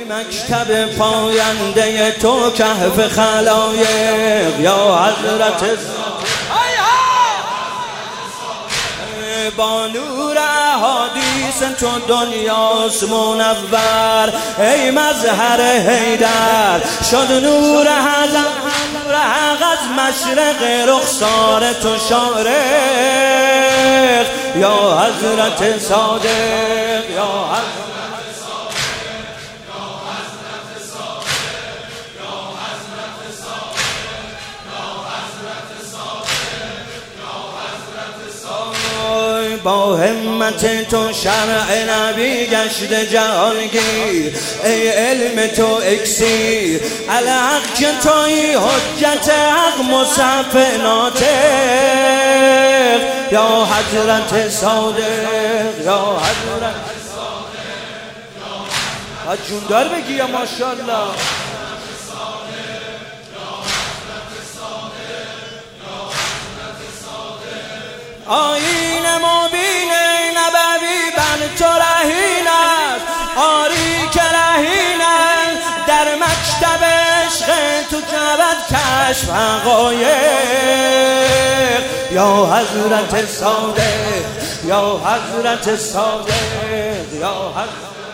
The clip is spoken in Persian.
مکتب پاینده تو کهف خلایق یا حضرت با نور احادیث تو دنیاست منور ای مظهر حیدر شد نور حق از مشرق رخسار تو شارق یا حضرت صادق یا حضرت با همت تو شرع نبی گشت جهانگیر ای علم تو اکسیر الحق که توی حجت حق مصحف ناطق یا حضرت صادق یا حضرت صادق جوندار بگی یا ماشاءالله آیین مبین نبوی بر تو رهین است آری که رهین است در مکتب عشق تو جود کشف حقایق یا حضرت صادق یا حضرت صادق یا حضرت